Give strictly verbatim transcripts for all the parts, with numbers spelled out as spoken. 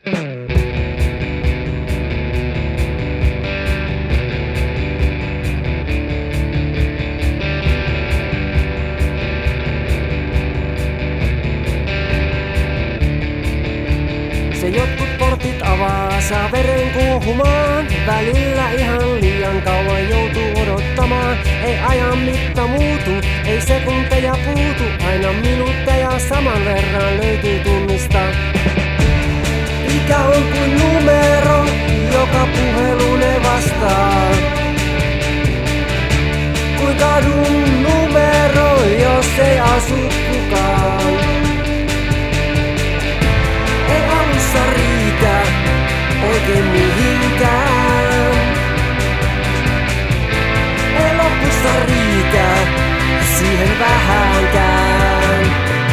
Se jotkut portit avaa, saa veren kuohumaan. Välillä ihan liian kauan joutuu odottamaan. Ei ajan mitta muutu, ei sekunteja puutu. Aina minuutteja saman verran löytyy tunnista. Ikä on kuin numero, joka puhelune vastaa. Kuin kadun numero, jos ei asu kukaan. Ei alussa riitä oikein mihinkään. Ei lopussa riitä siihen vähänkään.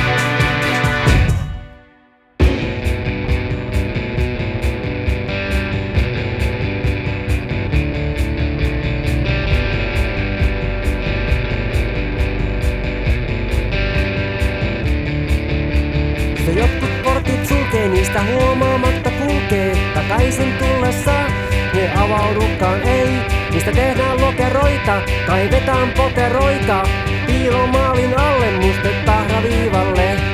Se jotkut portit sulkee, niistä huomaamatta kulkee. Takaisin tullessa ne avaudukaan, ei. Niistä tehdään lokeroita, kaivetaan poteroita. Piilomaalin alle muste tahraviivalle.